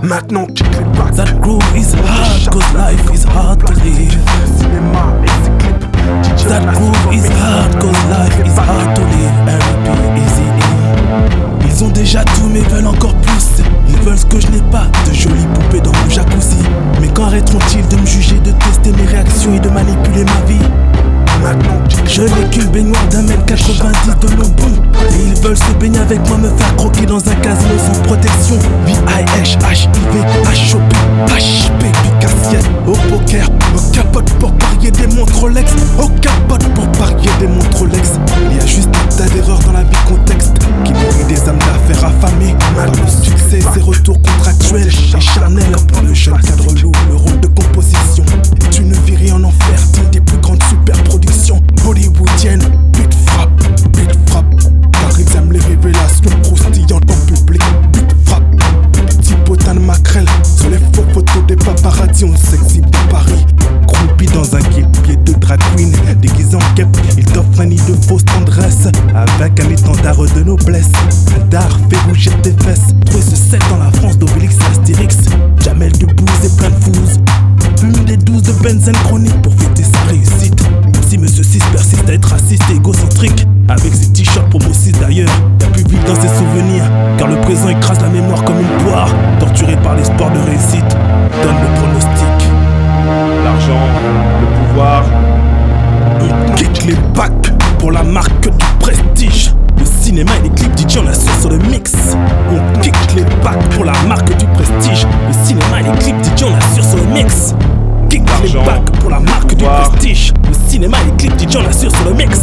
Maintenant kick les bacs. That groove is hard, cause life is hard to live. Cinéma et ses clips. That groove is hard, cause life is hard to live. R.I.P. Eazy-E. Ils ont déjà tout mais veulent encore plus. Ils veulent ce que je n'ai pas, de jolies poupées dans mon jacuzzi. Mais quand arrêteront-ils de me juger, de tester mes réactions et de manipuler ma vie? Maintenant je n'ai qu'une baignoire d'1m90 de long bout. Et ils veulent se baigner avec moi, me faire croquer dans un casino sans protection. VIH, HIV, HOP, HP, Picassiette. Au poker, au capote pour parier des montres Rolex. Au capote pour parier des montres Rolex. Il y a juste un tas d'erreurs dans la vie contexte qui nourrit des âmes d'affaires affamées. Par le succès, ses retours contractuels et charnels. Pour le jeune cadre lourd, le rôle de composition est une virée en enfer d'une des plus grandes superproductions hollywoodiennes. Beat frappe, car ils aiment les révélations croustillantes en public. Beat frappe, petit potin de maquerelle sur les faux photos des paparazzi. On s'exhibe de Paris, croupi dans un guépier de drag queen déguisé en guêpe. Il t'offre un nid de fausse tendresse avec un étendard de noblesse. Un dard fait rougir tes fesses. Trouver ce sel dans la France d'Obélix et Astérix. Jamel Debbouze et plein de fous. Fume des 12 de benzène chronique pour fêter sa réussite. Même si Monsieur 6 persiste à être raciste et égocentrique. Avec ses t-shirts promo 6 d'ailleurs, y'a plus vite dans ses souvenirs. Car le présent écrase la mémoire comme une poire. Torturé par l'espoir de réussite, donne le pronostic. L'argent, le pouvoir. On kick les bacs pour la marque du prestige. Le cinéma et les clips DJ on assure sur le mix. On kick les bacs pour la marque du prestige. Le cinéma et les clips DJ on assure sur le mix. Kick les bacs pour la marque du prestige. Le cinéma et les clips DJ on assure sur le mix.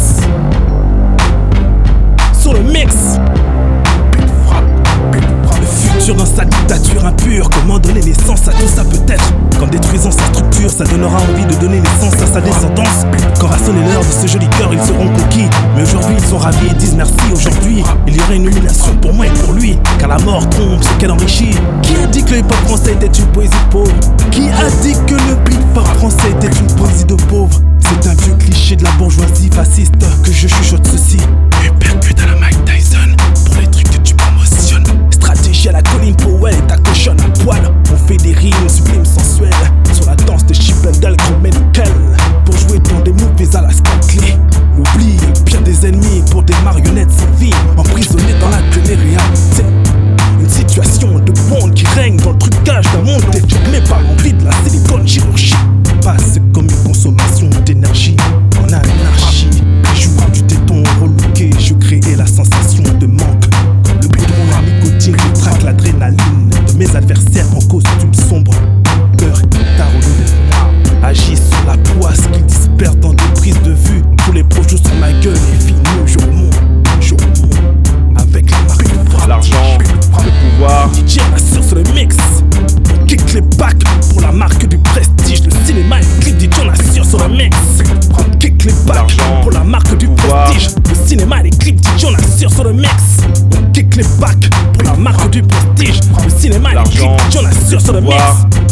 Sur le mix. Le futur dans sa dictature impure. Comment donner naissance à tout ça peut-être? Qu'en détruisant sa structure, ça donnera envie de donner naissance à sa descendance. Quand va sonner l'heure de ce joli cœur, ils seront conquis. Mais aujourd'hui ils sont ravis et disent merci. Aujourd'hui il y aurait une nomination pour moi et pour lui. Car la mort trompe ce qu'elle enrichit. Qui a dit que le hip-hop français était une poésie de pauvre? Qui a dit que le beat-pop français était une poésie de pauvre? C'est un vieux cliché de la bourgeoisie fasciste que je chuchote ceci. Uppercut à la Mike Tyson pour les trucs que tu promotionnes. Stratégie à la Colin Powell et ta cochonne à poil. On fait des rimes sublimes sensuelles sur la danse de Chippendale Chroménical. Pour jouer dans des movies à la Spike. L'oubli est le pire des ennemis pour des marionnettes sans vie, emprisonnées dans la télé-réalité. C'est une situation de monde qui règne dans le trucage d'un monde déformé par l'envie de la silicone chirurgie. Passe comme une consommation d'énergie en anarchie. Joue du téton relooké, je créais la sensation de manque. Le béton, la nicotine, je traque l'adrénaline de mes adversaires en costume sombre. Peur et tarot agis sur la poisse qu'ils dispersent dans des prises de vue. Tous les projets sur ma gueule et fini, je remonte avec la marque de frappe. L'argent, le pouvoir. DJ assure sur le mix. On kick les bacs pour la marque du prestige. Le cinéma et le clip DJ on assure sur le mix. On kick les bacs pour la marque du prestige. Le cinéma et les clips DJ on assure sur le mix. On kick les bacs pour la marque du prestige. Le cinéma et les clips DJ on assure sur le mix.